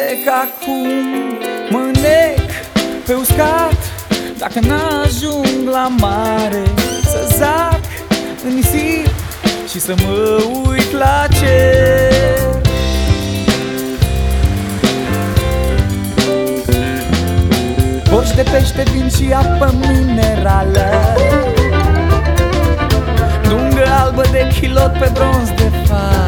plec acum, mă nec pe uscat. Dacă n-ajung la mare, să zac în nisip și să mă uit la cer. Boci de pește, vin și apă minerală, dungă albă de chilot pe bronz de far.